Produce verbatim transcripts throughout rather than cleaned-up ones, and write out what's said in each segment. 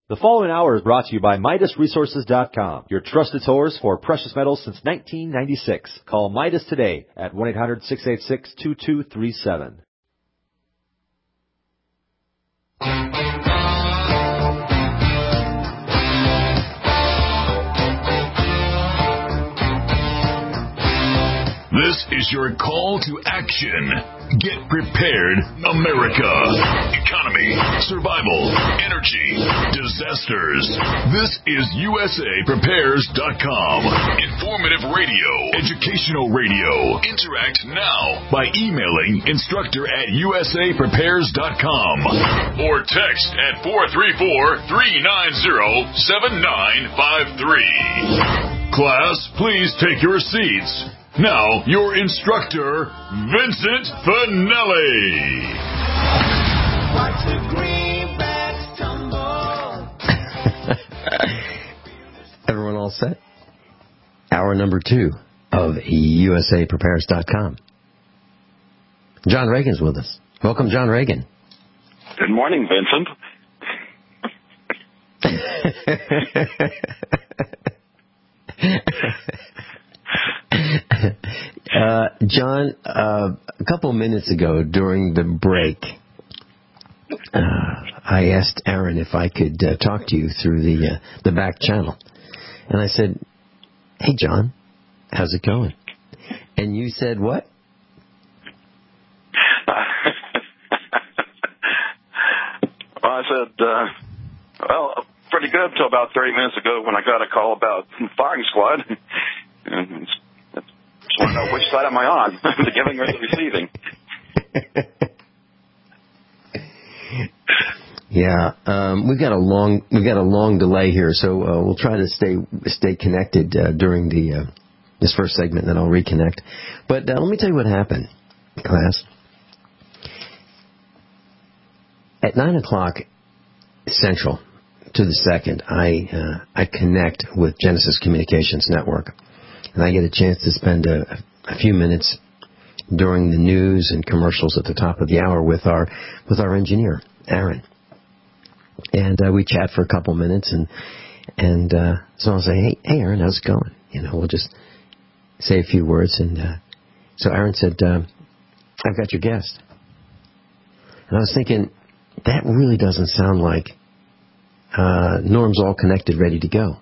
The following hour is brought to you by Midas Resources dot com, your trusted source for precious metals since nineteen ninety-six. Call Midas today at one eight hundred, six eight six, two two three seven. This is your call to action. Get prepared, America. Economy, survival, energy, disasters. This is U S A Prepares dot com. Informative radio, educational radio. Interact now by emailing instructor at U S A Prepares dot com or text at four three four, three nine zero, seven nine five three. Class, please take your seats. Now, your instructor, Vincent Finelli. Watch the greenbacks tumble. Everyone all set? Hour number two of U S A Prepares dot com. John Reagan's with us. Welcome, John Reagan. Good morning, Vincent. uh, John, uh, a couple minutes ago during the break, uh, I asked Aaron if I could uh, talk to you through the uh, the back channel. And I said, hey, John, how's it going? And you said what? Well, I said, uh, well, pretty good until about thirty minutes ago when I got a call about firing squad. And I just want to know which side am I on, the giving or the receiving. Yeah, um, we've got a long we've got a long delay here, so uh, we'll try to stay stay connected uh, during the uh, this first segment, then I'll reconnect. But uh, let me tell you what happened, class. At nine o'clock Central to the second, I uh, I connect with Genesis Communications Network. And I get a chance to spend a, a few minutes during the news and commercials at the top of the hour with our with our engineer, Aaron. And uh, we chat for a couple minutes, and and uh, so I'll say, hey, hey, Aaron, how's it going? You know, we'll just say a few words. And uh, so Aaron said, uh, I've got your guest. And I was thinking, that really doesn't sound like uh, Norm's all connected, ready to go.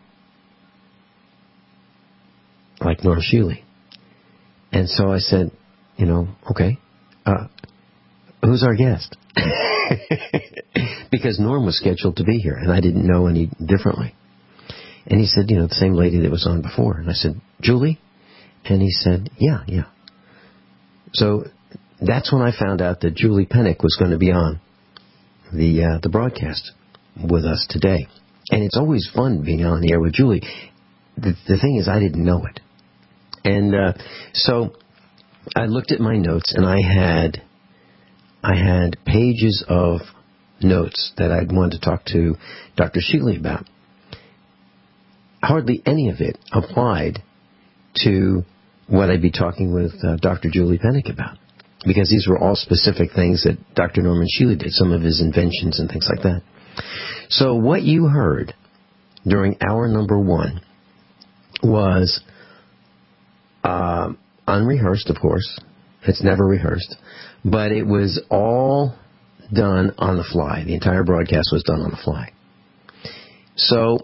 Like Norm Shealy. And so I said, you know, okay, uh, who's our guest? Because Norm was scheduled to be here, and I didn't know any differently. And he said, you know, the same lady that was on before. And I said, Julie? And he said, yeah, yeah. So that's when I found out that Julie Pennick was going to be on the uh, the broadcast with us today. And it's always fun being on the air with Julie. The, the thing is, I didn't know it. And uh, so I looked at my notes, and I had I had pages of notes that I'd wanted to talk to Doctor Shealy about. Hardly any of it applied to what I'd be talking with uh, Doctor Julie Pennick about, because these were all specific things that Doctor Norman Shealy did, some of his inventions and things like that. So what you heard during hour number one was uh, unrehearsed, of course. It's never rehearsed. But it was all done on the fly. The entire broadcast was done on the fly. So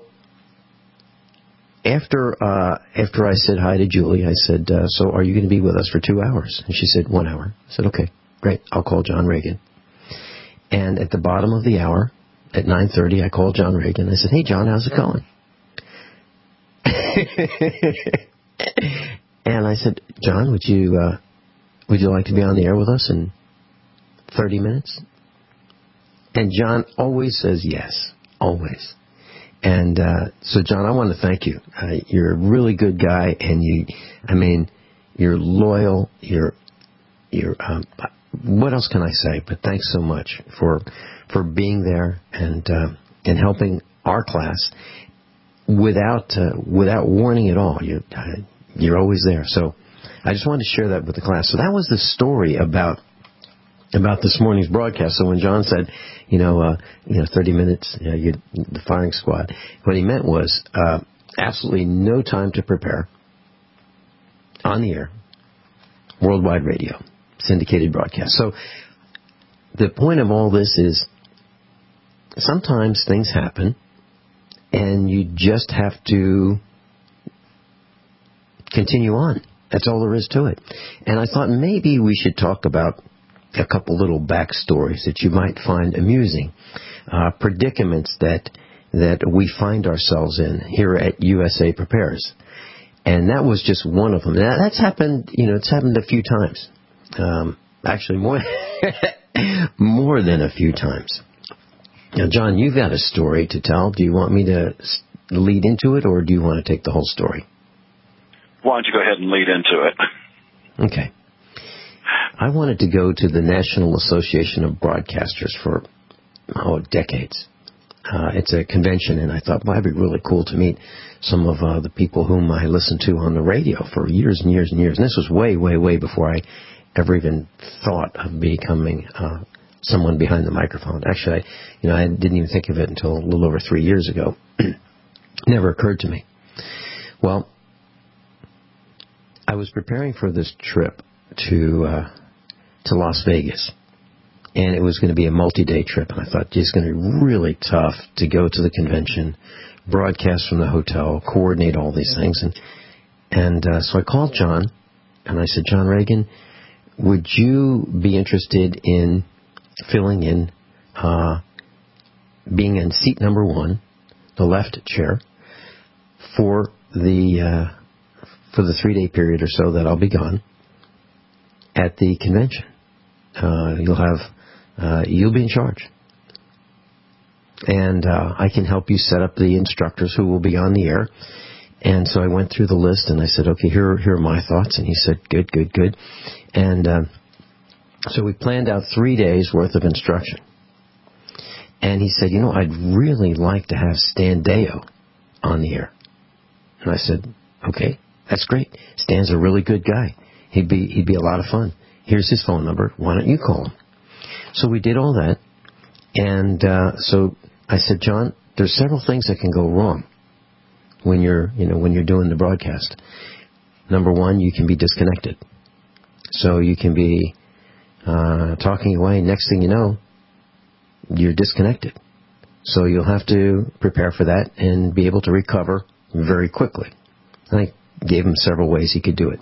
after uh, after I said hi to Julie, I said, uh, so are you going to be with us for two hours? And she said, one hour. I said, okay, great. I'll call John Reagan. And at the bottom of the hour, at nine thirty, I called John Reagan. I said, hey, John, how's it going? And I said, John, would you uh, would you like to be on the air with us in thirty minutes? And John always says yes, always. And uh, so, John, I want to thank you. Uh, you're a really good guy, and you, I mean, you're loyal. You're, you're. Um, what else can I say? But thanks so much for for being there and uh, and helping our class without uh, without warning at all. You uh, you're always there. So I just wanted to share that with the class. So that was the story about about this morning's broadcast. So when John said, you know, uh, you know, thirty minutes, you know, you, the firing squad, what he meant was uh, absolutely no time to prepare, on the air, worldwide radio, syndicated broadcast. So the point of all this is sometimes things happen, and you just have to continue on. That's all there is to it. And I thought maybe we should talk about a couple little backstories that you might find amusing, uh, predicaments that that we find ourselves in here at U S A Prepares. And that was just one of them. Now, that's happened, you know, it's happened a few times. Um, actually, more, more than a few times. Now, John, you've got a story to tell. Do you want me to lead into it, or do you want to take the whole story? Why don't you go ahead and lead into it? Okay. I wanted to go to the National Association of Broadcasters for, oh, decades. Uh, it's a convention, and I thought, well, it'd be really cool to meet some of uh, the people whom I listened to on the radio for years and years and years. And this was way, way, way before I ever even thought of becoming uh, someone behind the microphone. Actually, I, you know, I didn't even think of it until a little over three years ago. Never occurred to me. Well, I was preparing for this trip to uh, to Las Vegas, and it was going to be a multi-day trip. And I thought, gee, it's going to be really tough to go to the convention, broadcast from the hotel, coordinate all these things. And and uh, so I called John, and I said, John Reagan, would you be interested in filling in, uh, being in seat number one, the left chair, for the uh, for the three-day period or so that I'll be gone at the convention? Uh, you'll have, uh, you'll be in charge. And uh, I can help you set up the instructors who will be on the air. And so I went through the list, and I said, okay, here, here are my thoughts. And he said, good, good, good. And uh, so we planned out three days' worth of instruction. And he said, you know, I'd really like to have Stan Deyo on the air. And I said, okay, that's great. Stan's a really good guy. He'd be he'd be a lot of fun. Here's his phone number. Why don't you call him? So we did all that. And uh, so I said, John, there's several things that can go wrong when you're, you know, when you're doing the broadcast. Number one, you can be disconnected. So you can be uh, talking away. Next thing you know, you're disconnected. So you'll have to prepare for that and be able to recover very quickly. And I gave him several ways he could do it.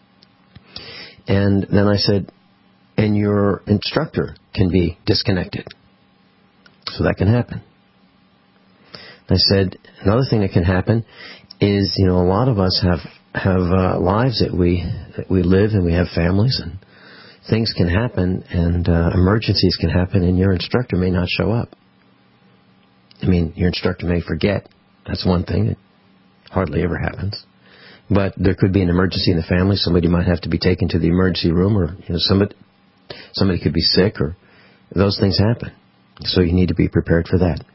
And then I said, and your instructor can be disconnected. So that can happen. I said, another thing that can happen is, you know, a lot of us have have uh, lives that we that we live, and we have families, and things can happen, and uh, emergencies can happen, and your instructor may not show up. I mean, your instructor may forget. That's one thing. It hardly ever happens. But there could be an emergency in the family. Somebody might have to be taken to the emergency room, or you know, somebody somebody could be sick, or those things happen. So you need to be prepared for that.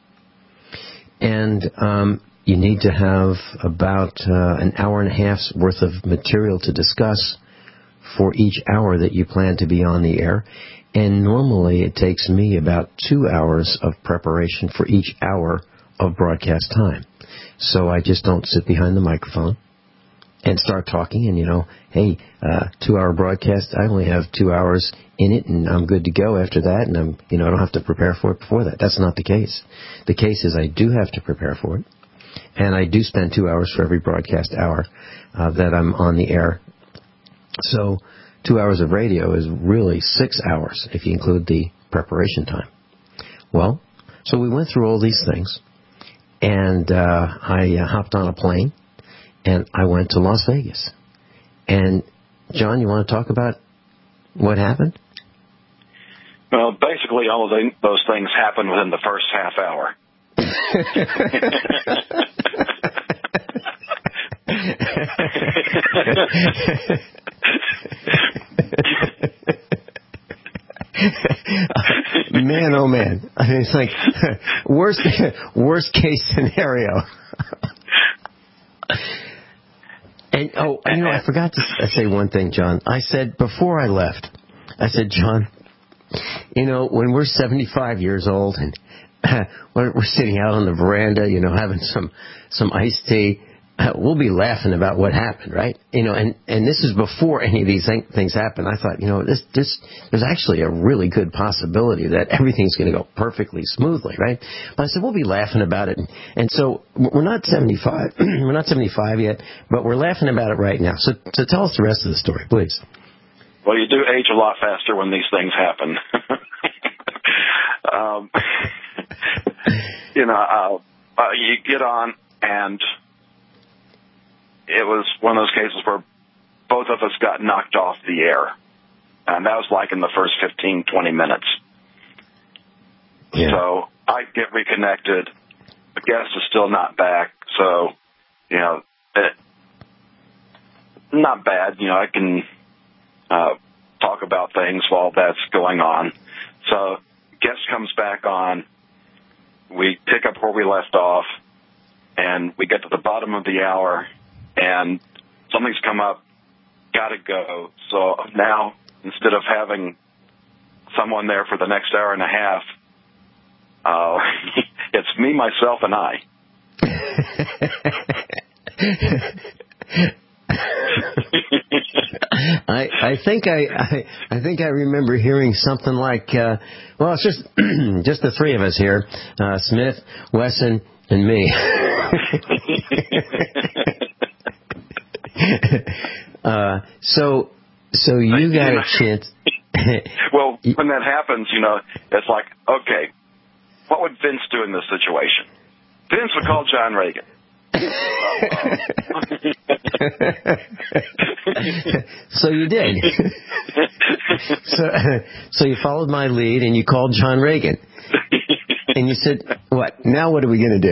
And um, you need to have about uh, an hour and a half's worth of material to discuss for each hour that you plan to be on the air. And normally it takes me about two hours of preparation for each hour of broadcast time. So I just don't sit behind the microphone and start talking and, you know, hey, uh, two-hour broadcast, I only have two hours in it, and I'm good to go after that, and I'm, you know, I don't have to prepare for it before that. That's not the case. The case is I do have to prepare for it, and I do spend two hours for every broadcast hour uh, that I'm on the air. So two hours of radio is really six hours if you include the preparation time. Well, so we went through all these things, and uh, I uh, hopped on a plane, and I went to Las Vegas. And, John, you want to talk about what happened? Well, basically all of the, those things happened within the first half hour. Man, oh man. I mean, it's like worst, worst case scenario. And, oh, you know, I forgot to say one thing, John. I said, before I left, I said, John, You know, when we're seventy-five years old and we're sitting out on the veranda, you know, having some some iced tea, we'll be laughing about what happened, right? You know, and, and this is before any of these things happen. I thought, you know, this this there's actually a really good possibility that everything's going to go perfectly smoothly, right? But I said, we'll be laughing about it. And, and so we're not seventy-five. We're not seventy-five yet, but we're laughing about it right now. So, so tell us the rest of the story, please. Well, you do age a lot faster when these things happen. um, you know, uh, uh, you get on, and it was one of those cases where both of us got knocked off the air. And that was like in the first fifteen, twenty minutes. Yeah. So I get reconnected. The guest is still not back. So, you know, it, not bad. You know, I can uh, talk about things while that's going on. So guest comes back on. We pick up where we left off. And we get to the bottom of the hour. And something's come up. Got to go. So now, instead of having someone there for the next hour and a half, uh, it's me, myself, and I. I I think I, I I think I remember hearing something like, uh, well, it's just just the three of us here, uh, Smith, Wesson, and me. uh, so so you got a chance. Well, when that happens, you know, it's like, okay, what would Vince do in this situation? Vince would call John Reagan. So you did. so, so you followed my lead and you called John Reagan. And you said, what? Now what are we going to do?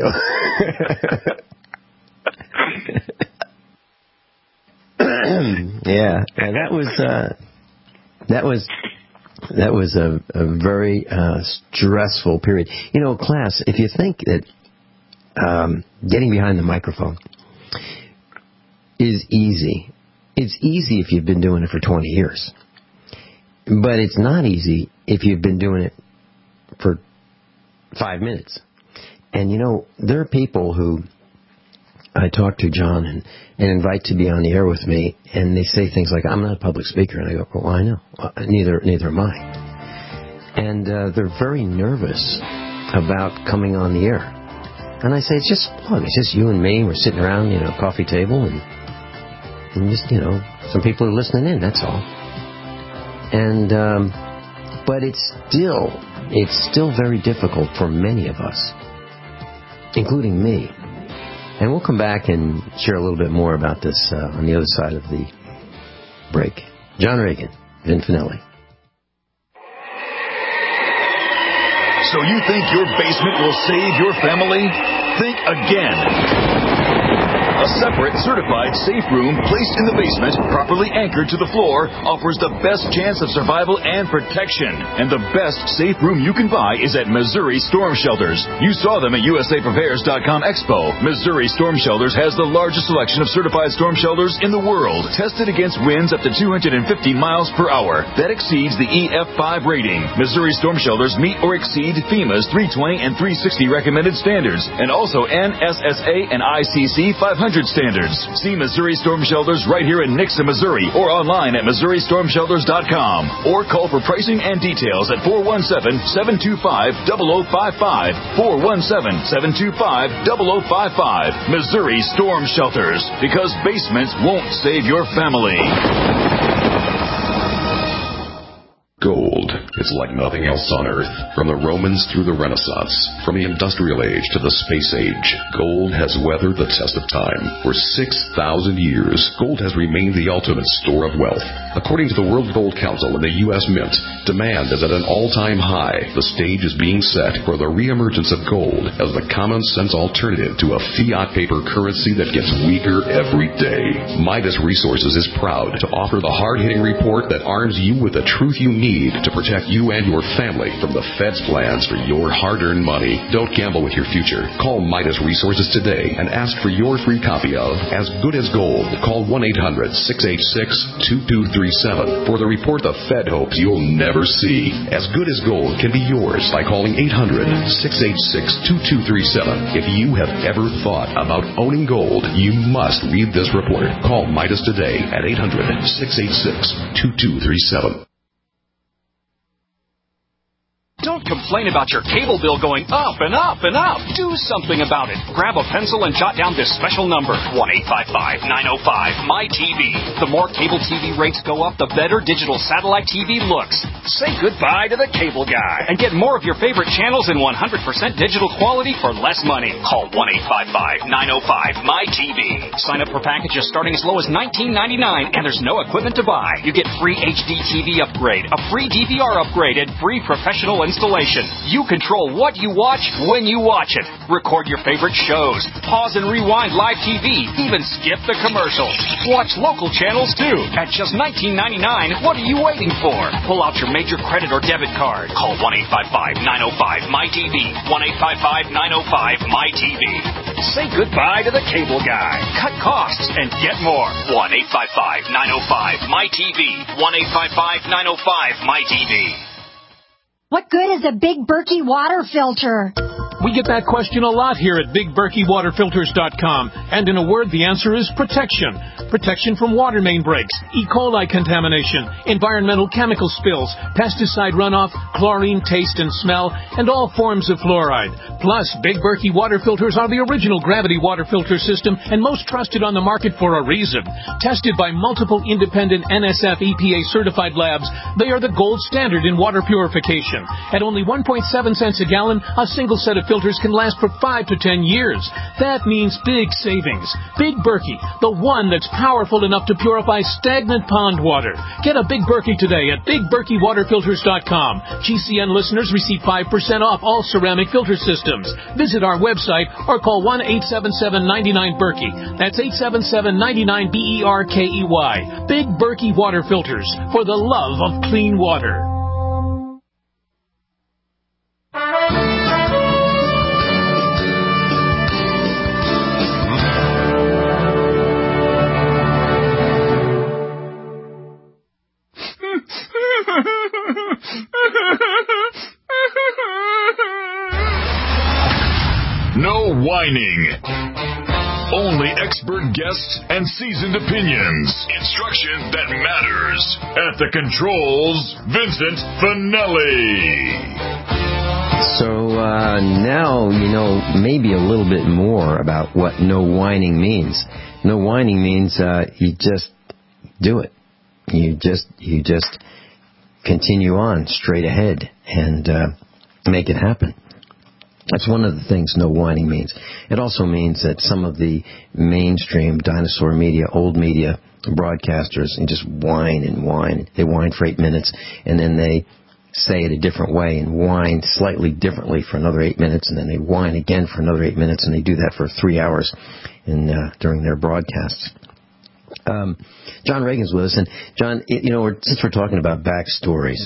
yeah, and that was uh, that was that was a, a very uh, stressful period. You know, class, if you think that um, getting behind the microphone is easy, it's easy if you've been doing it for twenty years. But it's not easy if you've been doing it for five minutes. And, you know, there are people who I talk to, John, and, and invite to be on the air with me, and they say things like, I'm not a public speaker. And I go, well, I know. Well, neither, neither am I. And uh, they're very nervous about coming on the air. And I say, it's just, look, it's just you and me. We're sitting around, you know, coffee table, and, and just, you know, some people are listening in, that's all. And, um, but it's still, it's still very difficult for many of us, including me. And we'll come back and share a little bit more about this uh, on the other side of the break. John Reagan, Vin Finelli. So you think your basement will save your family? Think again. A separate, certified safe room placed in the basement, properly anchored to the floor, offers the best chance of survival and protection. And the best safe room you can buy is at Missouri Storm Shelters. You saw them at U S A Prepares dot com Expo. Missouri Storm Shelters has the largest selection of certified storm shelters in the world, tested against winds up to two hundred fifty miles per hour. That exceeds the E F five rating. Missouri Storm Shelters meet or exceed FEMA's three twenty and three sixty recommended standards, and also N S S A and I C C five hundred standards. See Missouri Storm Shelters right here in Nixa, Missouri, or online at Missouri Storm Shelters dot com, or call for pricing and details at four one seven, seven two five, zero zero five five, four one seven, seven two five, zero zero five five. Missouri Storm Shelters, because basements won't save your family. Gold is like nothing else on Earth. From the Romans through the Renaissance, from the Industrial Age to the Space Age, gold has weathered the test of time. For six thousand years, gold has remained the ultimate store of wealth. According to the World Gold Council and the U S Mint, demand is at an all-time high. The stage is being set for the reemergence of gold as the common-sense alternative to a fiat paper currency that gets weaker every day. Midas Resources is proud to offer the hard-hitting report that arms you with the truth you need to protect you and your family from the Fed's plans for your hard-earned money. Don't gamble with your future. Call Midas Resources today and ask for your free copy of As Good as Gold. Call one eight hundred, six eight six, two two three three seven for the report the Fed hopes you'll never see. As Good as Gold can be yours by calling eight hundred, six eight six, two two three seven. If you have ever thought about owning gold, you must read this report. Call Midas today at eight hundred, six eight six, two two three seven. Don't complain about your cable bill going up and up and up. Do something about it. Grab a pencil and jot down this special number, one eight five five, nine oh five, M Y T V. The more cable T V rates go up, the better digital satellite T V looks. Say goodbye to the cable guy and get more of your favorite channels in one hundred percent digital quality for less money. Call one eight five five, nine oh five, M Y T V. Sign up for packages starting as low as nineteen ninety-nine, and there's no equipment to buy. You get free H D T V upgrade, a free D V R upgrade, and free professional installation. You control what you watch when you watch it. Record your favorite shows. Pause and rewind live T V. Even skip the commercials. Watch local channels too. At just nineteen ninety-nine, what are you waiting for? Pull out your major credit or debit card. Call one eight five five, nine oh five, M Y T V. one eight five five, nine oh five, M Y T V. Say goodbye to the cable guy. Cut costs and get more. one eight five five, nine oh five, M Y T V. one eight five five, nine oh five, M Y T V. What good is a Big Berkey water filter? We get that question a lot here at Big Berkey Water Filters dot com. And in a word, the answer is protection. Protection from water main breaks, E. coli contamination, environmental chemical spills, pesticide runoff, chlorine taste and smell, and all forms of fluoride. Plus, Big Berkey water filters are the original gravity water filter system and most trusted on the market for a reason. Tested by multiple independent N S F E P A certified labs, they are the gold standard in water purification. At only one point seven cents a gallon, a single set of filters can last for five to ten years. That means big savings. Big Berkey, the one that's powerful enough to purify stagnant pond water. Get a Big Berkey today at Big Berkey Water Filters dot com. G C N listeners receive five percent off all ceramic filter systems. Visit our website or call one eight seven seven, nine nine, Berkey. That's eight seven seven, nine nine, B E R K E Y. Big Berkey Water Filters, for the love of clean water. No whining. Only expert guests and seasoned opinions. Instruction that matters. At the controls, Vincent Finelli. So uh, now you know maybe a little bit more about what no whining means. No whining means uh, you just do it. You just you just continue on straight ahead and uh, make it happen. That's one of the things no whining means. It also means that some of the mainstream dinosaur media, old media broadcasters, and just whine and whine. They whine for eight minutes, and then they say it a different way and whine slightly differently for another eight minutes, and then they whine again for another eight minutes, and they do that for three hours in, uh, during their broadcasts. Um, John Reagan's with us, and John, you know, we're, since we're talking about backstories,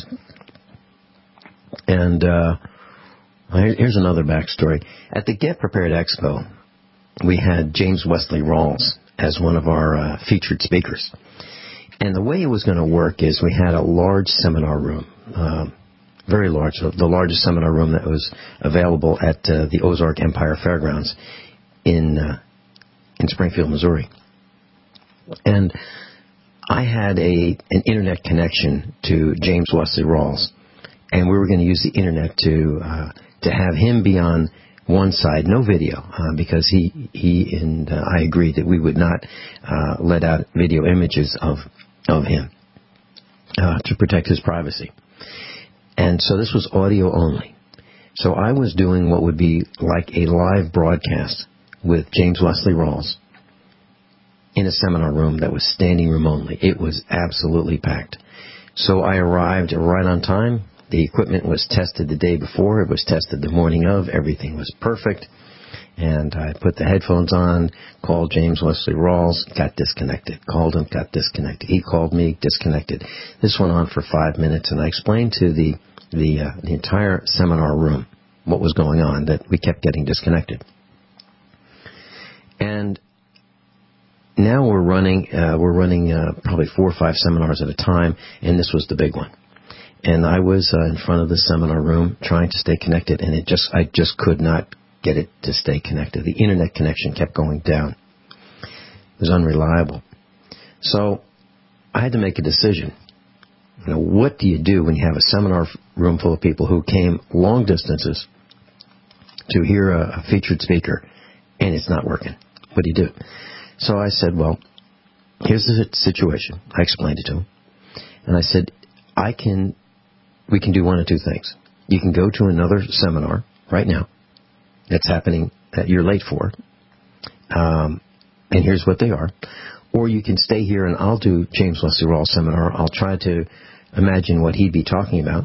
and uh, here's another backstory. At the Get Prepared Expo, we had James Wesley Rawls as one of our uh, featured speakers. And the way it was going to work is we had a large seminar room, uh, very large, the largest seminar room that was available at uh, the Ozark Empire Fairgrounds in uh, in Springfield, Missouri. And I had a an internet connection to James Wesley Rawls, and we were going to use the internet to uh, to have him be on one side, no video, uh, because he he and uh, I agreed that we would not uh, let out video images of of him uh, to protect his privacy. And so this was audio only. So I was doing what would be like a live broadcast with James Wesley Rawls in a seminar room that was standing room only. It was absolutely packed. So I arrived right on time. The equipment was tested the day before. It was tested the morning of. Everything was perfect. And I put the headphones on, called James Wesley Rawls, got disconnected. Called him, got disconnected. He called me, disconnected. This went on for five minutes, and I explained to the the, uh, the entire seminar room what was going on, that we kept getting disconnected. And now now we're running uh, we're running uh, probably four or five seminars at a time, and this was the big one. And I was uh, in front of the seminar room trying to stay connected, and it just I just could not get it to stay connected. The internet connection kept going down. It was unreliable. So I had to make a decision. You know, what do you do when you have a seminar room full of people who came long distances to hear a, a featured speaker, and it's not working? What do you do? So I said, well, here's the situation. I explained it to him. And I said, I can, we can do one of two things. You can go to another seminar right now that's happening that you're late for, um, and here's what they are. Or you can stay here and I'll do James Wesley Rawls' seminar. I'll try to imagine what he'd be talking about,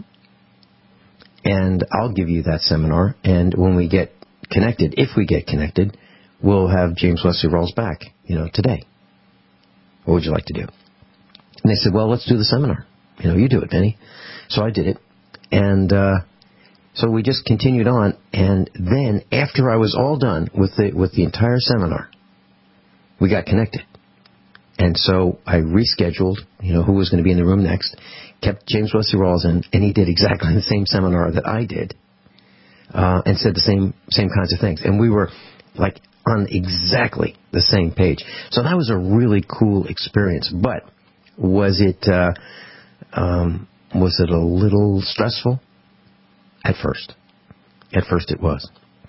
and I'll give you that seminar. And when we get connected, if we get connected, we'll have James Wesley Rawls back, you know, today. What would you like to do? And they said, well, let's do the seminar. You know, you do it, Benny. So I did it. And uh, so we just continued on. And then after I was all done with the with the entire seminar, we got connected. And so I rescheduled, you know, who was going to be in the room next, kept James Wesley Rawls in, and he did exactly the same seminar that I did, uh, and said the same same kinds of things. And we were, like, on exactly the same page. So that was a really cool experience. But was it uh, um, was it a little stressful? At first. At first it was.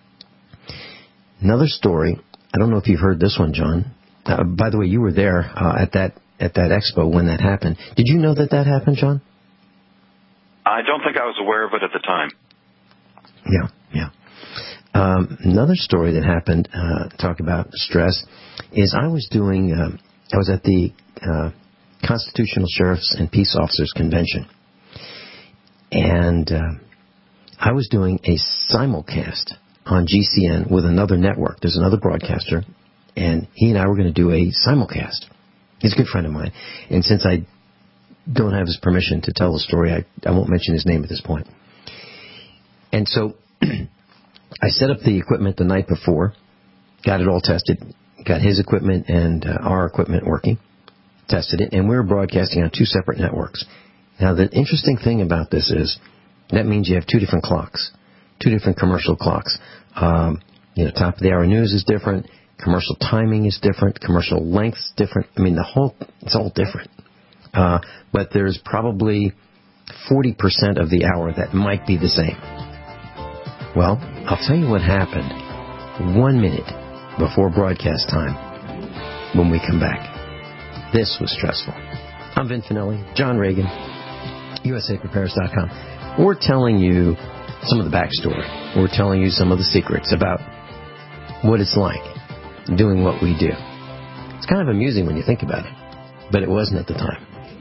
Another story, I don't know if you've heard this one, John. Uh, by the way, you were there uh, at that at that expo when that happened. Did you know that that happened, John? I don't think I was aware of it at the time. Yeah, yeah. Um, another story that happened, uh, talk about stress, is I was doing, um, I was at the uh, Constitutional Sheriffs and Peace Officers Convention. And uh, I was doing a simulcast on G C N with another network. There's another broadcaster. And he and I were going to do a simulcast. He's a good friend of mine. And since I don't have his permission to tell the story, I, I won't mention his name at this point. And so I set up the equipment the night before, got it all tested, got his equipment and uh, our equipment working, tested it, and we were broadcasting on two separate networks. Now, the interesting thing about this is that means you have two different clocks, two different commercial clocks. Um, you know, top of the hour news is different. Commercial timing is different. Commercial length is different. I mean, the whole, it's all different. Uh, but there's probably forty percent of the hour that might be the same. Well, I'll tell you what happened one minute before broadcast time when we come back. This was stressful. I'm Vin Finelli, John Reagan, U S A Prepares dot com. We're telling you some of the backstory. We're telling you some of the secrets about what it's like doing what we do. It's kind of amusing when you think about it, but it wasn't at the time.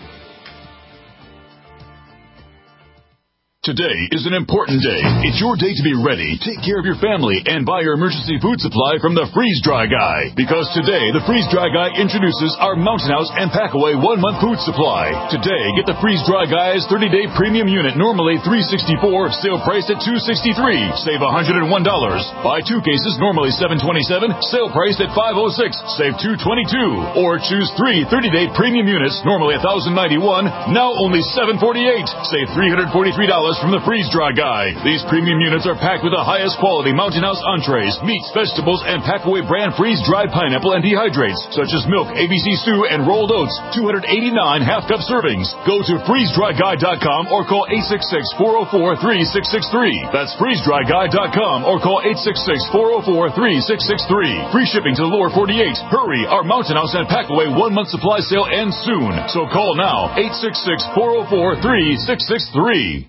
Today is an important day. It's your day to be ready, take care of your family, and buy your emergency food supply from the Freeze Dry Guy. Because today, the Freeze Dry Guy introduces our Mountain House and Packaway one-month food supply. Today, get the Freeze Dry Guy's thirty-day premium unit, normally three hundred sixty-four dollars, sale priced at two hundred sixty-three dollars. Save one hundred one dollars. Buy two cases, normally seven hundred twenty-seven dollars, sale priced at five hundred six dollars. Save two hundred twenty-two dollars. Or choose three thirty-day premium units, normally one thousand ninety-one dollars, now only seven hundred forty-eight dollars. Save three hundred forty-three dollars from the Freeze Dry Guy. These premium units are packed with the highest quality Mountain House entrees, meats, vegetables, and Packaway brand freeze-dried pineapple and dehydrates, such as milk, A B C stew, and rolled oats. two hundred eighty-nine half-cup servings. Go to freeze dry guy dot com or call eight six six, four oh four, three six six three. That's freeze dry guy dot com or call eight six six, four oh four, three six six three. Free shipping to the lower forty-eight. Hurry, our Mountain House and Packaway one-month supply sale ends soon. So call now, eight six six, four oh four, three six six three.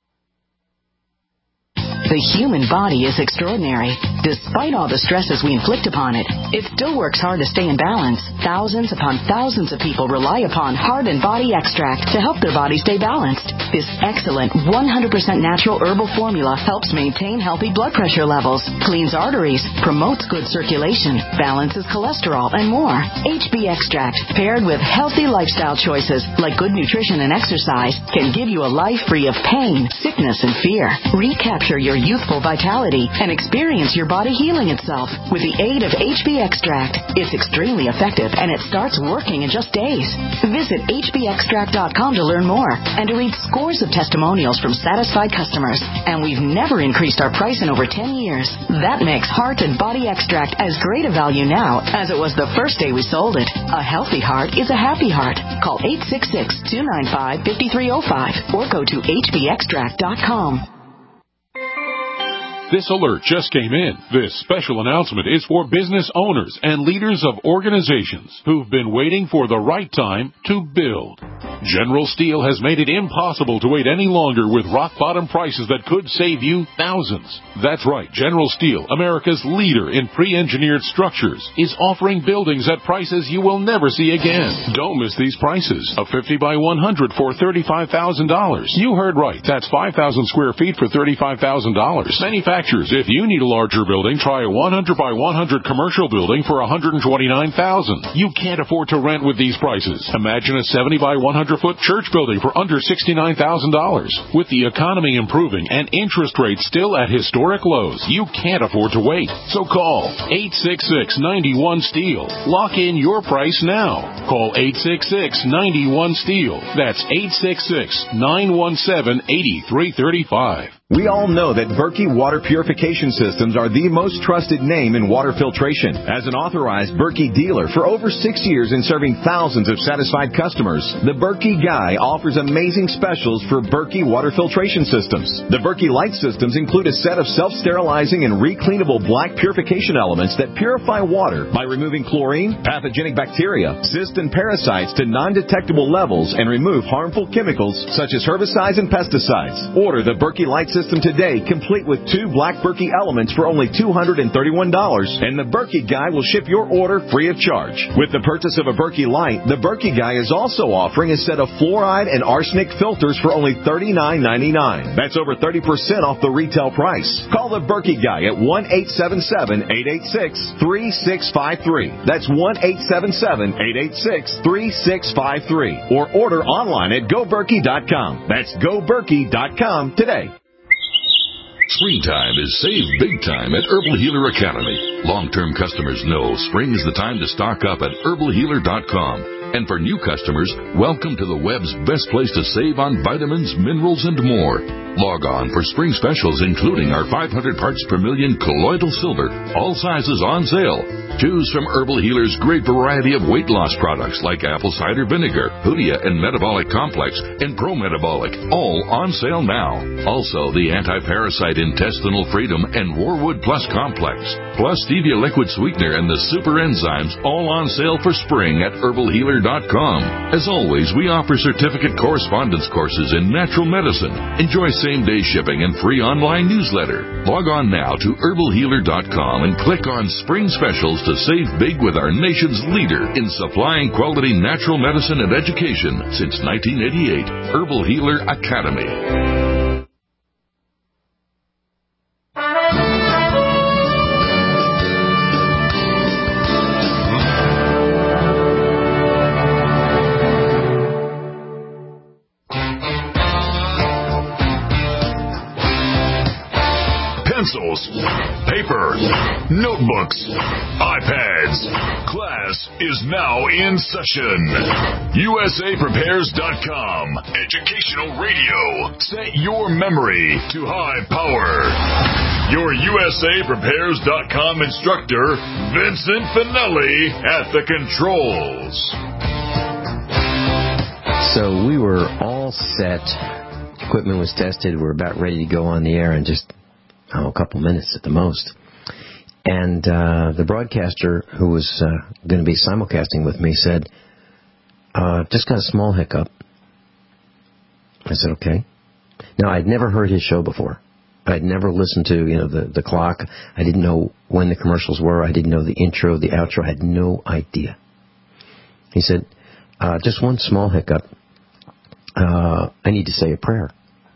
The human body is extraordinary. Despite all the stresses we inflict upon it, it still works hard to stay in balance. Thousands upon thousands of people rely upon Heart and Body Extract to help their body stay balanced. This excellent one hundred percent natural herbal formula helps maintain healthy blood pressure levels, cleans arteries, promotes good circulation, balances cholesterol, and more. H B Extract, paired with healthy lifestyle choices like good nutrition and exercise, can give you a life free of pain, sickness, and fear. Recapture your youthful vitality and experience your body healing itself with the aid of H B Extract. It's extremely effective and it starts working in just days. Visit H B extract dot com to learn more and to read scores of testimonials from satisfied customers. And we've never increased our price in over ten years. That makes Heart and Body Extract as great a value now as it was the first day we sold it. A healthy heart is a happy heart. Call eight six six, two nine five, five three zero five or go to H B extract dot com. This alert just came in. This special announcement is for business owners and leaders of organizations who've been waiting for the right time to build. General Steel has made it impossible to wait any longer with rock-bottom prices that could save you thousands. That's right. General Steel, America's leader in pre-engineered structures, is offering buildings at prices you will never see again. Don't miss these prices. A fifty by one hundred for thirty-five thousand dollars. You heard right. That's five thousand square feet for thirty-five thousand dollars. Manufacturers, if you need a larger building, try a one hundred by one hundred commercial building for one hundred twenty-nine thousand dollars. You can't afford to rent with these prices. Imagine a seventy by one hundred foot church building for under sixty-nine thousand dollars. With the economy improving and interest rates still at historic lows, you can't afford to wait. So call eight six six, nine one, STEEL. Lock in your price now. Call eight six six, nine one, STEEL. That's eight six six, nine one seven, eight three three five. We all know that Berkey Water Purification Systems are the most trusted name in water filtration. As an authorized Berkey dealer for over six years and serving thousands of satisfied customers, the Berkey Guy offers amazing specials for Berkey Water Filtration Systems. The Berkey Light Systems include a set of self-sterilizing and recleanable black purification elements that purify water by removing chlorine, pathogenic bacteria, cysts, and parasites to non-detectable levels and remove harmful chemicals such as herbicides and pesticides. Order the Berkey Light System today, complete with two black Berkey elements for only two hundred thirty-one dollars, and the Berkey Guy will ship your order free of charge. With the purchase of a Berkey Light, the Berkey Guy is also offering a set of fluoride and arsenic filters for only thirty-nine ninety-nine. That's over thirty percent off the retail price. Call the Berkey Guy at one eight seven seven, eight eight six, three six five three. That's one eight seven seven, eight eight six, three six five three. Or order online at go berkey dot com. That's go berkey dot com today. Springtime is save big time at Herbal Healer Academy. Long-term customers know spring is the time to stock up at herbal healer dot com. And for new customers, welcome to the web's best place to save on vitamins, minerals, and more. Log on for spring specials, including our five hundred parts per million colloidal silver, all sizes on sale. Choose from Herbal Healer's great variety of weight loss products like apple cider vinegar, Hoodia and Metabolic Complex, and Pro Metabolic, all on sale now. Also, the anti-parasite intestinal freedom and Warwood Plus Complex, plus stevia liquid sweetener and the super enzymes, all on sale for spring at herbal healer dot com. As always, we offer certificate correspondence courses in natural medicine. Enjoy same-day shipping and free online newsletter. Log on now to herbal healer dot com and click on Spring Specials to save big with our nation's leader in supplying quality natural medicine and education since nineteen eighty-eight, Herbal Healer Academy. Pencils, paper, notebooks, iPads. Class is now in session. U S A Prepares dot com. Educational radio. Set your memory to high power. Your U S A Prepares dot com instructor, Vincent Finelli, at the controls. So we were all set. Equipment was tested. We were about ready to go on the air in just oh, a couple minutes at the most. And uh, the broadcaster who was uh, going to be simulcasting with me said, uh, just got a small hiccup. I said, okay. Now, I'd never heard his show before. I'd never listened to, you know, the, the clock. I didn't know when the commercials were. I didn't know the intro, the outro. I had no idea. He said, uh, just one small hiccup. uh, I need to say a prayer.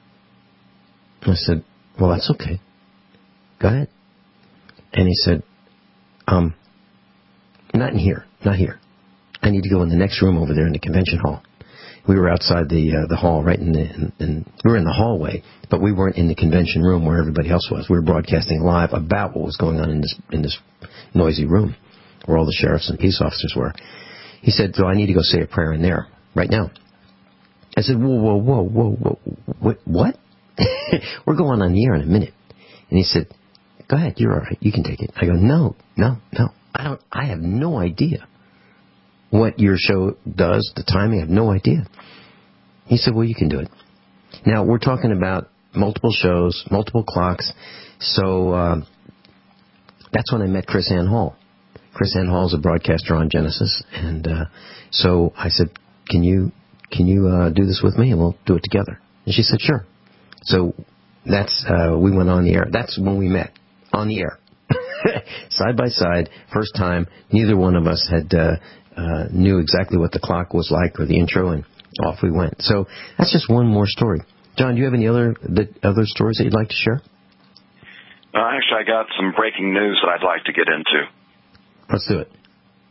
I said, well, that's okay. Go ahead. And he said, um, not in here, not here. I need to go in the next room over there in the convention hall. We were outside the uh, the hall, right in the, in, in, we were in the hallway, but we weren't in the convention room where everybody else was. We were broadcasting live about what was going on in this in this noisy room where all the sheriffs and peace officers were. He said, so I need to go say a prayer in there right now. I said, whoa, whoa, whoa, whoa, whoa, what? what? We're going on the air in a minute. And he said, go ahead, you're all right, you can take it. I go, no, no, no, I don't, I have no idea what your show does, the timing, I have no idea. He said, well, you can do it. Now, we're talking about multiple shows, multiple clocks, so uh, that's when I met Chris Ann Hall. Chris Ann Hall is a broadcaster on Genesis, and uh, so I said, can you can you uh, do this with me, and we'll do it together? And she said, sure. So that's uh, we went on the air. That's when we met, on the air. Side by side, first time, neither one of us had uh, uh, knew exactly what the clock was like or the intro, and off we went. So that's just one more story. John, do you have any other the other stories that you'd like to share? Uh, actually, I got some breaking news that I'd like to get into. Let's do it.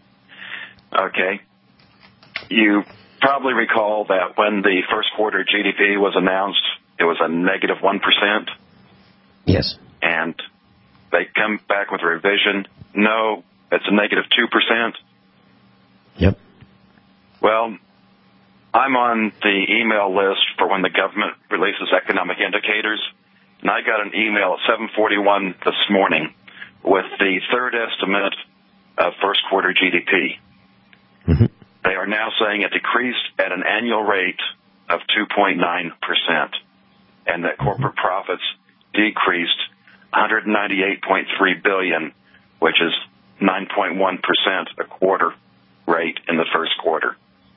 Okay. You probably recall that when the first quarter G D P was announced, it was a negative one percent. Yes. And they come back with a revision. No, it's a negative two percent. Yep. Well, I'm on the email list for when the government releases economic indicators, and I got an email at seven forty-one this morning with the third estimate of first quarter G D P. Mm-hmm. They are now saying it decreased at an annual rate of two point nine percent, and that corporate mm-hmm. profits decreased one hundred ninety-eight point three billion dollars, which is nine point one percent a quarter rate in the first quarter.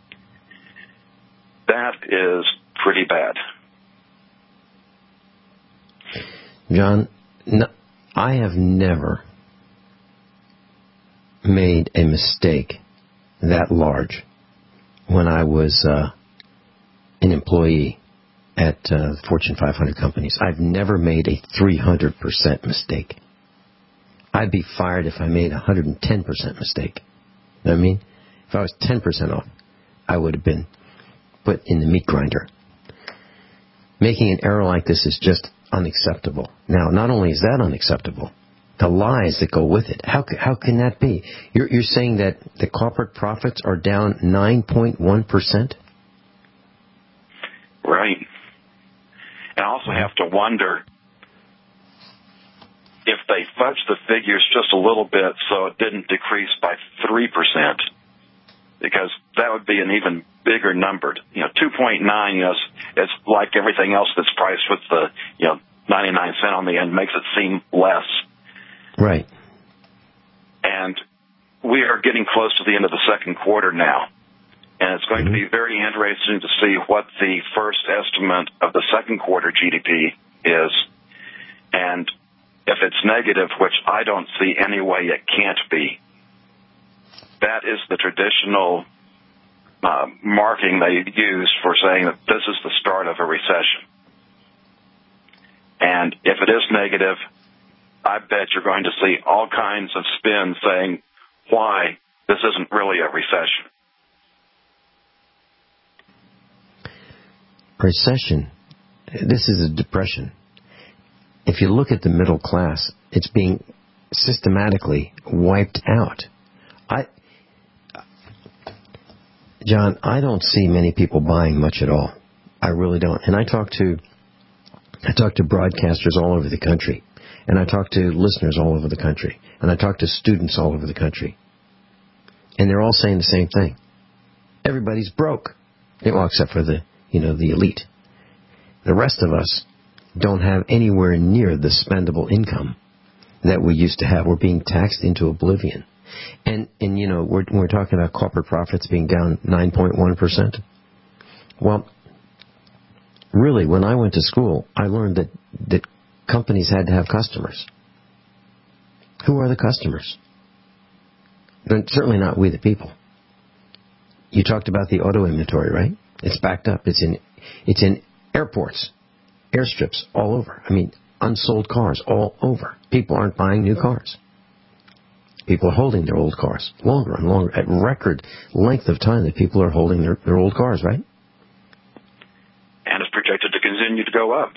That is pretty bad. John, no, I have never made a mistake that large when I was uh, an employee at uh, Fortune five hundred companies. I've never made a three hundred percent mistake. I'd be fired if I made a one hundred ten percent mistake. You know what I mean? If I was ten percent off, I would have been put in the meat grinder. Making an error like this is just unacceptable. Now, not only is that unacceptable, the lies that go with it. How how can that be? You're you're saying that the corporate profits are down nine point one percent? Right. And I also have to wonder if they fudged the figures just a little bit so it didn't decrease by three percent, because that would be an even bigger number. You know, two point nine, you know, it's like everything else that's priced with the, you know, ninety-nine cent on the end, makes it seem less. Right. And we are getting close to the end of the second quarter now. And it's going mm-hmm. to be very interesting to see what the first estimate of the second quarter G D P is. And if it's negative, which I don't see any way it can't be, that is the traditional uh, marking they use for saying that this is the start of a recession. And if it is negative, I bet you're going to see all kinds of spins saying why this isn't really a recession. Recession. This is a depression. If you look at the middle class, it's being systematically wiped out. I, John, I don't see many people buying much at all. I really don't. And I talk to, I talk to broadcasters all over the country, and I talk to listeners all over the country, and I talk to students all over the country, and they're all saying the same thing. Everybody's broke, well, except for the, you know, the elite. The rest of us don't have anywhere near the spendable income that we used to have. We're being taxed into oblivion. And, and you know, we're, we're talking about corporate profits being down nine point one percent. Well, really, when I went to school, I learned that, that companies had to have customers. Who are the customers? They're certainly not we the people. You talked about the auto inventory, right? It's backed up. It's in It's in airports, airstrips all over. I mean, unsold cars all over. People aren't buying new cars. People are holding their old cars longer and longer, at record length of time that people are holding their, their old cars, right? And it's projected to continue to go up.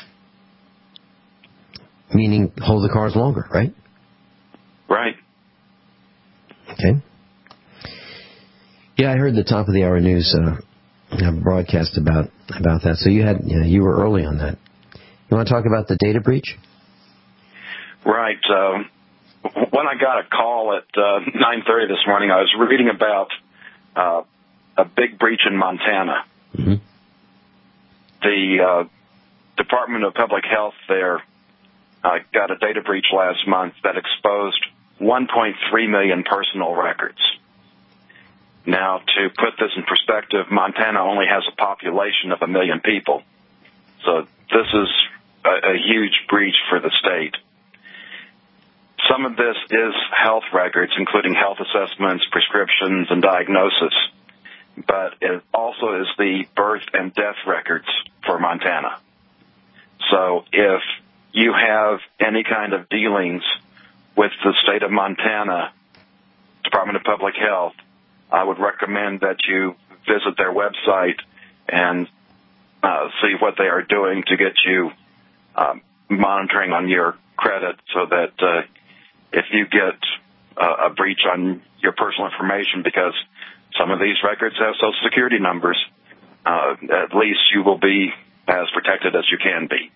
Meaning hold the cars longer, right? Right. Okay. Yeah, I heard the top of the hour news uh, broadcast about about that. So you had you, know, you were early on that. You want to talk about the data breach? Right. Uh, when I got a call at uh, nine thirty this morning, I was reading about uh, a big breach in Montana. Mm-hmm. The uh, Department of Public Health there uh, got a data breach last month that exposed one point three million personal records. Now, to put this in perspective, Montana only has a population of a million people. So this is a, a huge breach for the state. Some of this is health records, including health assessments, prescriptions, and diagnosis. But it also is the birth and death records for Montana. So if you have any kind of dealings with the state of Montana, Department of Public Health, I would recommend that you visit their website and uh, see what they are doing to get you um, monitoring on your credit so that uh, if you get uh, a breach on your personal information, because some of these records have Social Security numbers, uh, at least you will be as protected as you can be.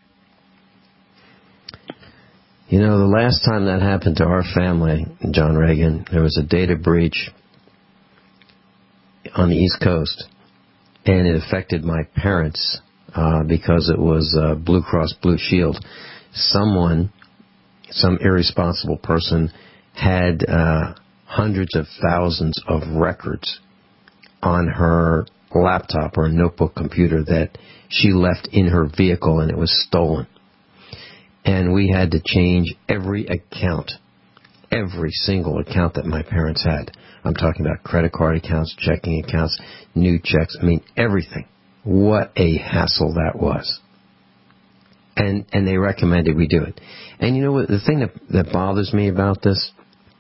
You know, the last time that happened to our family, John Reagan, there was a data breach on the East Coast, and it affected my parents uh, because it was uh, Blue Cross Blue Shield. Someone, some irresponsible person, had uh, hundreds of thousands of records on her laptop or notebook computer that she left in her vehicle, and it was stolen. And we had to change every account, every single account that my parents had. I'm talking about credit card accounts, checking accounts, new checks, I mean, everything. What a hassle that was. And and they recommended we do it. And you know what, the thing that, that bothers me about this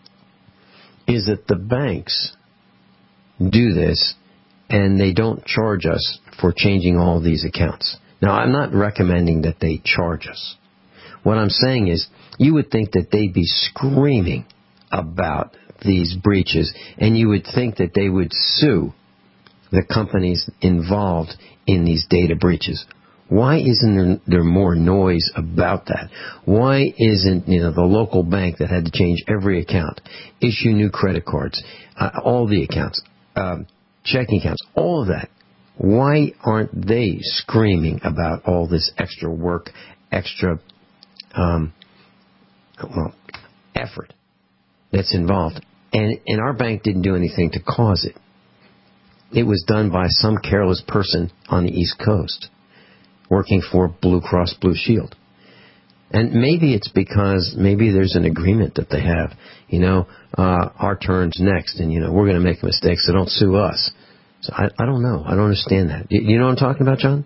is that the banks do this and they don't charge us for changing all these accounts. Now, I'm not recommending that they charge us. What I'm saying is, you would think that they'd be screaming about these breaches, and you would think that they would sue the companies involved in these data breaches. Why isn't there, there more noise about that? Why isn't, you know, the local bank that had to change every account, issue new credit cards, uh, all the accounts, um, checking accounts, all of that? Why aren't they screaming about all this extra work, extra um, well, effort that's involved? And, and our bank didn't do anything to cause it. It was done by some careless person on the East Coast working for Blue Cross Blue Shield. And maybe it's because maybe there's an agreement that they have. You know, uh, our turn's next, and, you know, we're going to make a mistake, so don't sue us. So I, I don't know. I don't understand that. You, you know what I'm talking about, John?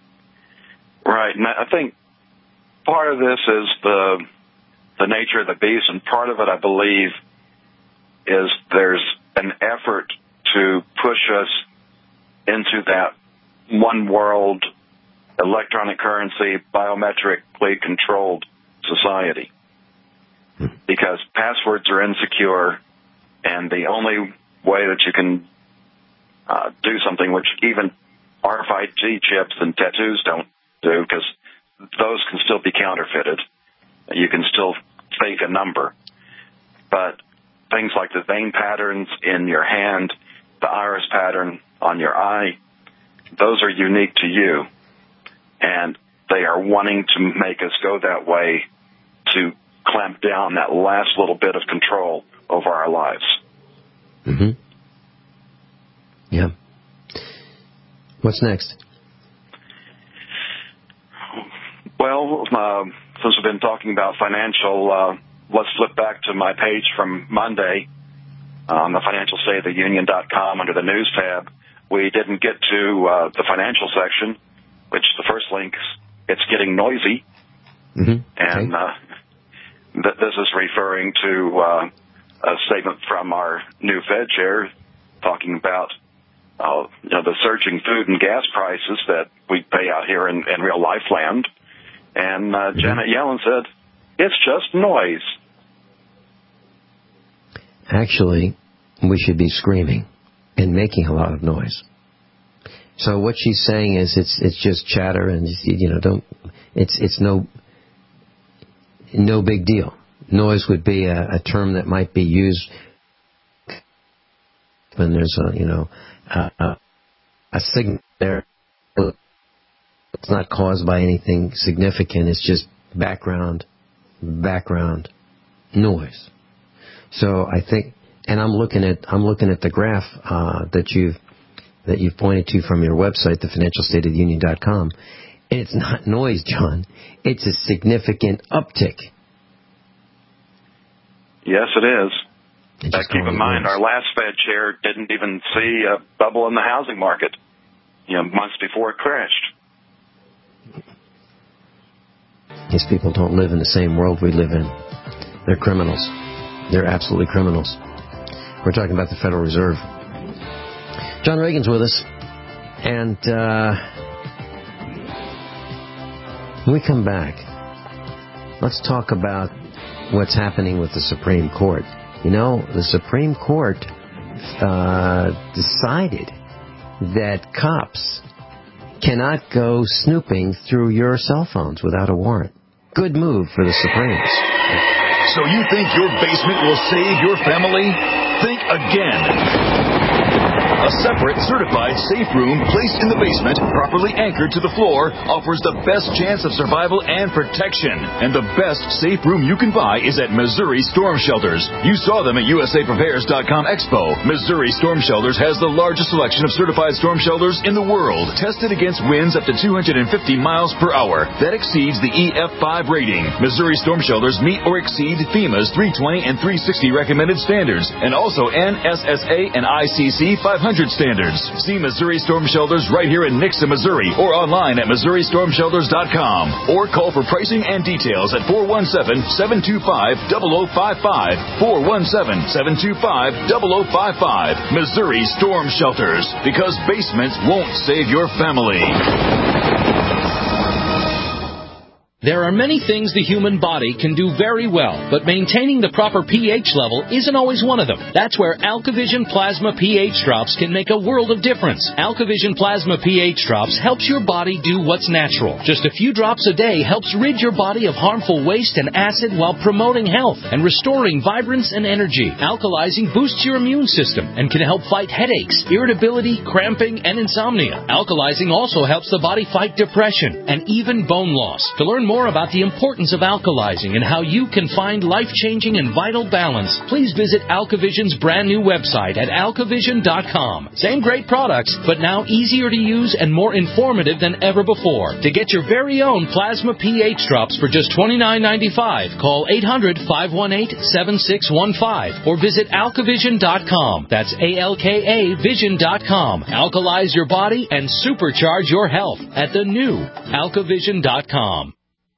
Right. And I think part of this is the the nature of the beast, and part of it, I believe, is there's an effort to push us into that one world, electronic currency, biometrically controlled society. Because passwords are insecure, and the only way that you can uh, do something, which even R F I D chips and tattoos don't do, because those can still be counterfeited. You can still fake a number. But things like the vein patterns in your hand, the iris pattern on your eye, those are unique to you. And they are wanting to make us go that way to clamp down that last little bit of control over our lives. Mm-hmm. Yeah. What's next? Well, uh, since we've been talking about financial, uh, let's flip back to my page from Monday on the financial state of the union dot com under the news tab. We didn't get to uh, the financial section, which the first link, it's getting noisy. Mm-hmm. And uh, th- this is referring to uh, a statement from our new Fed chair talking about uh, you know, the surging food and gas prices that we pay out here in, in real life land. And uh, mm-hmm. Janet Yellen said, it's just noise. Actually, we should be screaming and making a lot of noise. So what she's saying is it's it's just chatter, and you know don't it's it's no no big deal. Noise would be a, a term that might be used when there's a you know a, a, a signal there. It's not caused by anything significant. It's just background background noise. So I think, and I'm looking at I'm looking at the graph uh, that you've that you've pointed to from your website, the financial state of the union dot com. And it's not noise, John. It's a significant uptick. Yes, it is. But keep in mind, noise. our last Fed chair didn't even see a bubble in the housing market, you know, months before it crashed. These people don't live in the same world we live in. They're criminals. They're absolutely criminals. We're talking about the Federal Reserve. John Reagan's with us. And uh, when we come back, let's talk about what's happening with the Supreme Court. You know, the Supreme Court uh, decided that cops cannot go snooping through your cell phones without a warrant. Good move for the Supremes. So you think your basement will save your family? Think again. A separate, certified safe room placed in the basement, properly anchored to the floor, offers the best chance of survival and protection. And the best safe room you can buy is at Missouri Storm Shelters. You saw them at U S A Prepares dot com Expo. Missouri Storm Shelters has the largest selection of certified storm shelters in the world, tested against winds up to two hundred fifty miles per hour. That exceeds the E F five rating. Missouri Storm Shelters meet or exceed FEMA's three twenty and three sixty recommended standards, and also N S S A and I C C five hundred standards. See Missouri Storm Shelters right here in Nixa, Missouri, or online at Missouri Storm Shelters dot com, or call for pricing and details at four one seven, seven two five, zero zero five five, four one seven, seven two five, zero zero five five. Missouri Storm Shelters, because basements won't save your family. There are many things the human body can do very well, but maintaining the proper pH level isn't always one of them. That's where AlkaVision Plasma pH Drops can make a world of difference. AlkaVision Plasma pH Drops helps your body do what's natural. Just a few drops a day helps rid your body of harmful waste and acid while promoting health and restoring vibrance and energy. Alkalizing boosts your immune system and can help fight headaches, irritability, cramping, and insomnia. Alkalizing also helps the body fight depression and even bone loss. To learn more more about the importance of alkalizing and how you can find life-changing and vital balance, please visit AlkaVision's brand new website at alka vision dot com. Same great products, but now easier to use and more informative than ever before. To get your very own Plasma pH Drops for just twenty-nine ninety-five, call eight hundred, five one eight, seven six one five or visit alka vision dot com. That's A L K A vision dot com. Alkalize your body and supercharge your health at the new alka vision dot com.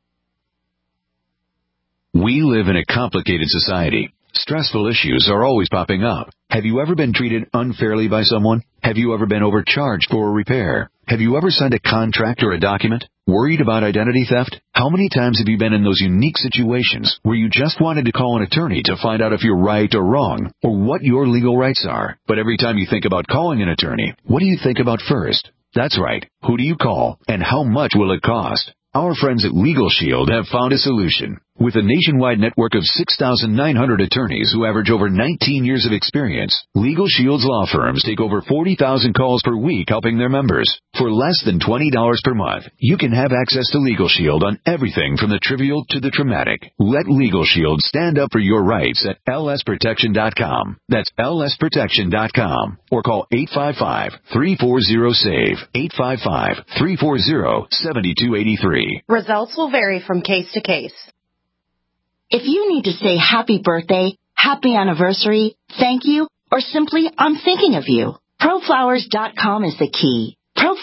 We live in a complicated society. Stressful issues are always popping up. Have you ever been treated unfairly by someone? Have you ever been overcharged for a repair? Have you ever signed a contract or a document? Worried about identity theft? How many times have you been in those unique situations where you just wanted to call an attorney to find out if you're right or wrong, or what your legal rights are? But every time you think about calling an attorney, what do you think about first? That's right. Who do you call, and how much will it cost? Our friends at Legal Shield have found a solution. With a nationwide network of six thousand nine hundred attorneys who average over nineteen years of experience, Legal Shield's law firms take over forty thousand calls per week helping their members. For less than twenty dollars per month, you can have access to Legal Shield on everything from the trivial to the traumatic. Let Legal Shield stand up for your rights at L S protection dot com. That's L S protection dot com. Or call eight five five, three four zero, S A V E, eight five five, three four zero, seven two eight three. Results will vary from case to case. If you need to say happy birthday, happy anniversary, thank you, or simply I'm thinking of you, pro flowers dot com is the key. ProFlowers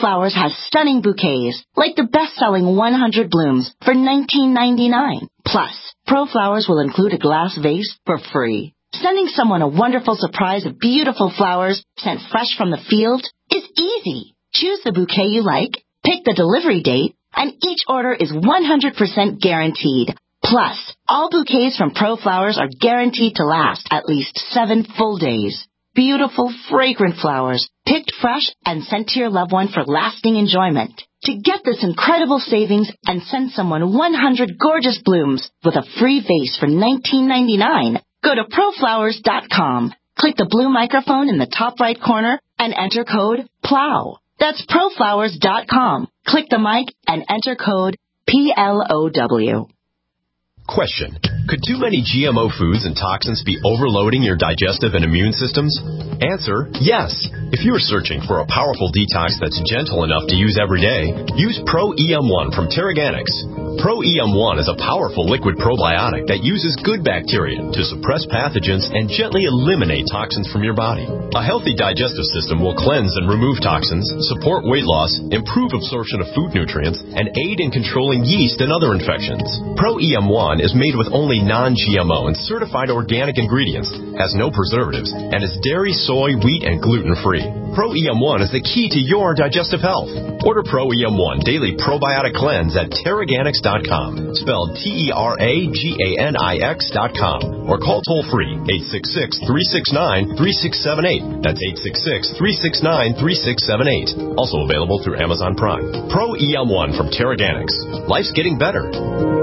ProFlowers has stunning bouquets, like the best-selling one hundred blooms for nineteen ninety-nine. Plus, ProFlowers will include a glass vase for free. Sending someone a wonderful surprise of beautiful flowers sent fresh from the field is easy. Choose the bouquet you like, pick the delivery date, and each order is one hundred percent guaranteed. Plus, all bouquets from ProFlowers are guaranteed to last at least seven full days. Beautiful, fragrant flowers, picked fresh and sent to your loved one for lasting enjoyment. To get this incredible savings and send someone one hundred gorgeous blooms with a free vase for nineteen ninety-nine, go to proflowers dot com. Click the blue microphone in the top right corner and enter code PLOW. That's proflowers dot com. Click the mic and enter code P L O W. Question. Could too many G M O foods and toxins be overloading your digestive and immune systems? Answer, yes. If you are searching for a powerful detox that's gentle enough to use every day, use Pro E M one from Terraganics. Pro E M one is a powerful liquid probiotic that uses good bacteria to suppress pathogens and gently eliminate toxins from your body. A healthy digestive system will cleanse and remove toxins, support weight loss, improve absorption of food nutrients, and aid in controlling yeast and other infections. Pro E M one is made with only non-G M O and certified organic ingredients, has no preservatives, and is dairy, soy, wheat, and gluten-free. Pro E M one is the key to your digestive health. Order Pro E M one Daily Probiotic Cleanse at Terraganics dot com, spelled T E R A G A N I X dot com, or call toll-free eight six six, three six nine, three six seven eight. That's eight six six, three six nine, three six seven eight. Also available through Amazon Prime. Pro E M one from Terraganics. Life's getting better.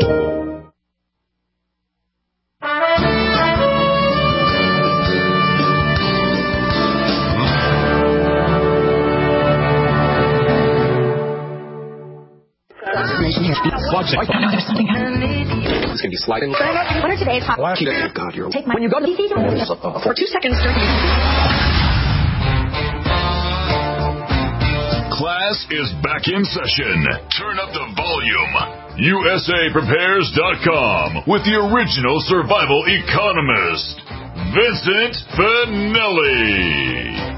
It's going to be sliding. What are today's hot? God, you're Take my, when you go to the for two seconds. Class is back in session. Turn up the volume. U S A Prepares dot com with the original survival economist, Vincent Finelli.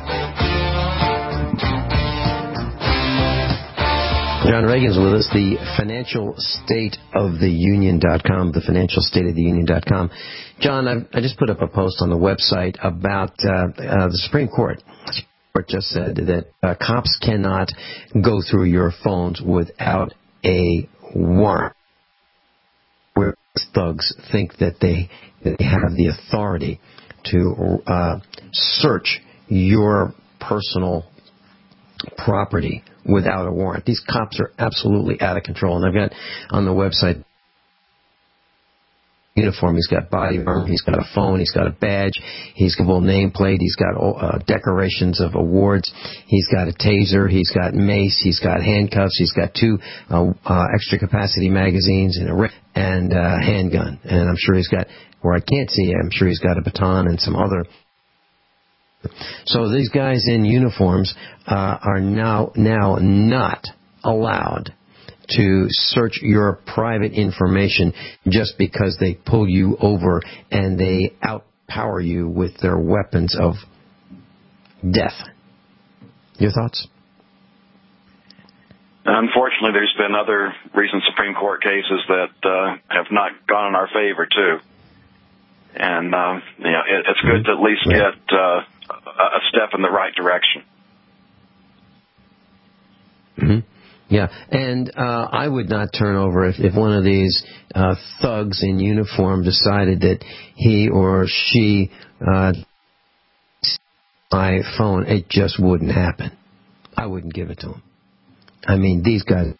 John Reagan's with us, the financial state of the union dot com, the financial state of the union dot com. John, I, I just put up a post on the website about uh, uh, the Supreme Court. The Supreme Court just said that uh, cops cannot go through your phones without a warrant. Where thugs think that they, that they have the authority to uh, search your personal property without a warrant. These cops are absolutely out of control. And I've got on the website uniform. He's got body armor. He's got a phone. He's got a badge. He's got a little nameplate. He's got uh, decorations of awards. He's got a taser. He's got mace. He's got handcuffs. He's got two uh, uh, extra capacity magazines and a and uh, handgun. And I'm sure he's got, where I can't see, I'm sure he's got a baton and some other. So these guys in uniforms uh, are now now not allowed to search your private information just because they pull you over and they outpower you with their weapons of death. Your thoughts? Unfortunately, there's been other recent Supreme Court cases that uh, have not gone in our favor, too. And, uh, you know, it, it's good to at least get uh, a step in the right direction. Mm-hmm. Yeah, and uh, I would not turn over if, if one of these uh, thugs in uniform decided that he or she uh, my phone. It just wouldn't happen. I wouldn't give it to him. I mean, these guys.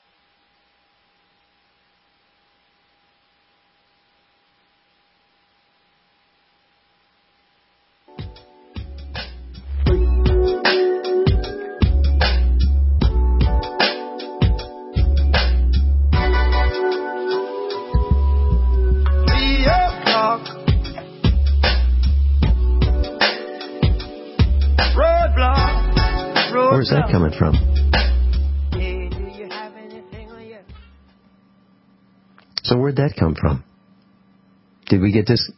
Where's that coming from? So where'd that come from? Did we get this?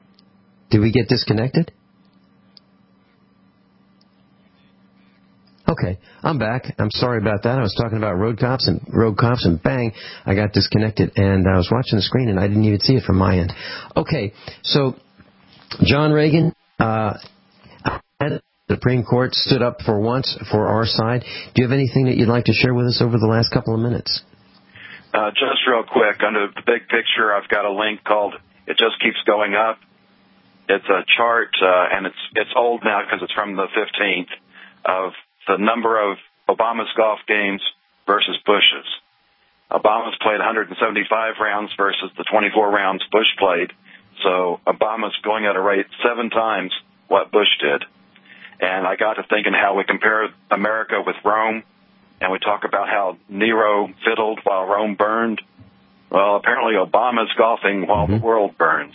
Did we get disconnected? Okay. Okay, I'm back. I'm sorry about that. I was talking about road cops and road cops, and bang, I got disconnected, and I was watching the screen, and I didn't even see it from my end. Okay, so John Reagan, uh, the Supreme Court stood up for once for our side. Do you have anything that you'd like to share with us over the last couple of minutes? Uh, just real quick, under the big picture, I've got a link called "It Just Keeps Going Up." It's a chart, uh, and it's it's old now because it's from the fifteenth, of the number of Obama's golf games versus Bush's. Obama's played one hundred seventy-five rounds versus the twenty-four rounds Bush played. So Obama's going at a rate seven times what Bush did. And I got to thinking how we compare America with Rome, and we talk about how Nero fiddled while Rome burned. Well, apparently Obama's golfing while mm-hmm. the world burns.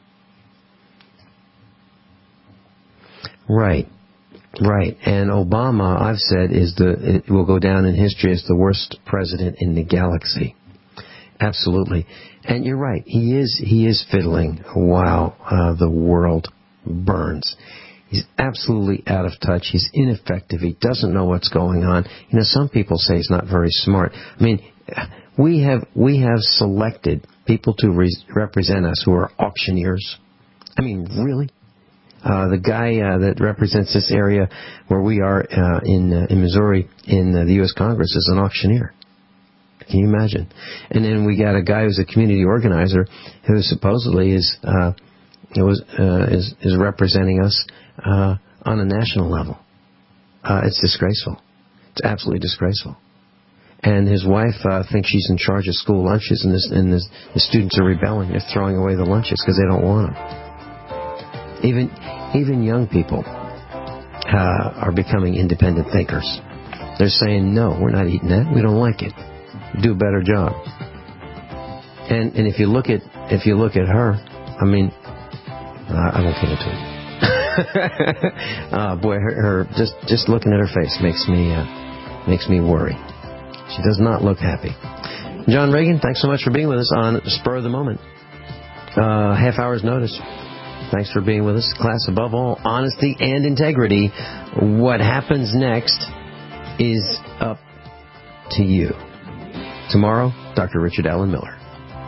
Right. Right, and Obama, I've said, is the it will go down in history as the worst president in the galaxy. Absolutely, and you're right. He is he is fiddling while uh, the world burns. He's absolutely out of touch. He's ineffective. He doesn't know what's going on. You know, some people say he's not very smart. I mean, we have we have selected people to re- represent us who are auctioneers. I mean, really. Uh, the guy uh, that represents this area where we are uh, in uh, in Missouri in uh, the U S Congress is an auctioneer. Can you imagine? And then we got a guy who's a community organizer who supposedly is uh, was uh, is is representing us uh, on a national level. Uh, it's disgraceful. It's absolutely disgraceful. And his wife uh, thinks she's in charge of school lunches, and, this, and this, the students are rebelling. They're throwing away the lunches because they don't want them. Even even young people uh, are becoming independent thinkers. They're saying, no, we're not eating that. We don't like it. Do a better job. And and if you look at if you look at her, I mean, uh, I won't get into it. uh, boy, her, her just just looking at her face makes me uh, makes me worry. She does not look happy. John Reagan, thanks so much for being with us on Spur of the Moment. Uh, half hour's notice. Thanks for being with us. Class, above all, honesty and integrity. What happens next is up to you. Tomorrow, Doctor Richard Allen Miller.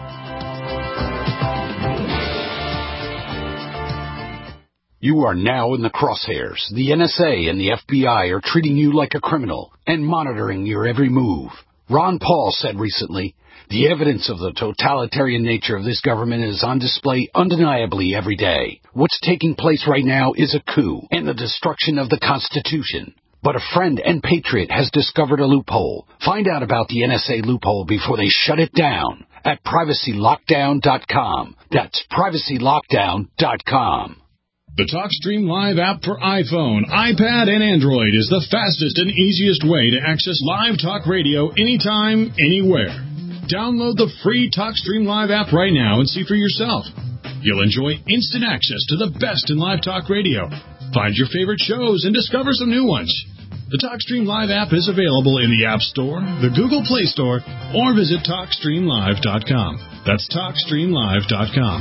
You are now in the crosshairs. The N S A and the F B I are treating you like a criminal and monitoring your every move. Ron Paul said recently, the evidence of the totalitarian nature of this government is on display undeniably every day. What's taking place right now is a coup and the destruction of the Constitution. But a friend and patriot has discovered a loophole. Find out about the N S A loophole before they shut it down at privacy lockdown dot com. That's privacy lockdown dot com. The TalkStream Live app for iPhone, iPad, and Android is the fastest and easiest way to access live talk radio anytime, anywhere. Download the free TalkStream Live app right now and see for yourself. You'll enjoy instant access to the best in live talk radio. Find your favorite shows and discover some new ones. The TalkStream Live app is available in the App Store, the Google Play Store, or visit talk stream live dot com. That's talk stream live dot com.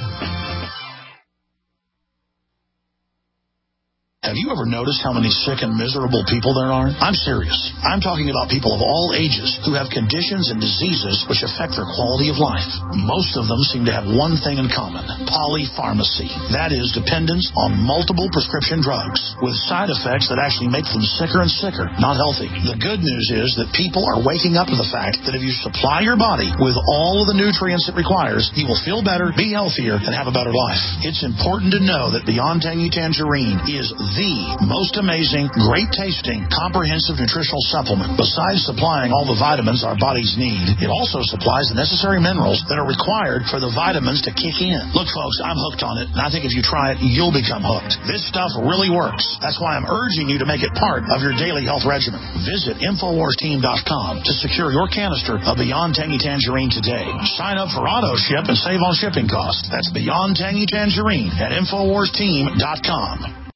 Have you ever noticed how many sick and miserable people there are? I'm serious. I'm talking about people of all ages who have conditions and diseases which affect their quality of life. Most of them seem to have one thing in common: polypharmacy. That is, dependence on multiple prescription drugs with side effects that actually make them sicker and sicker, not healthy. The good news is that people are waking up to the fact that if you supply your body with all of the nutrients it requires, you will feel better, be healthier, and have a better life. It's important to know that Beyond Tangy Tangerine is the most amazing, great-tasting, comprehensive nutritional supplement. Besides supplying all the vitamins our bodies need, it also supplies the necessary minerals that are required for the vitamins to kick in. Look, folks, I'm hooked on it, and I think if you try it, you'll become hooked. This stuff really works. That's why I'm urging you to make it part of your daily health regimen. Visit Infowars Team dot com to secure your canister of Beyond Tangy Tangerine today. Sign up for auto ship and save on shipping costs. That's Beyond Tangy Tangerine at Infowars Team dot com.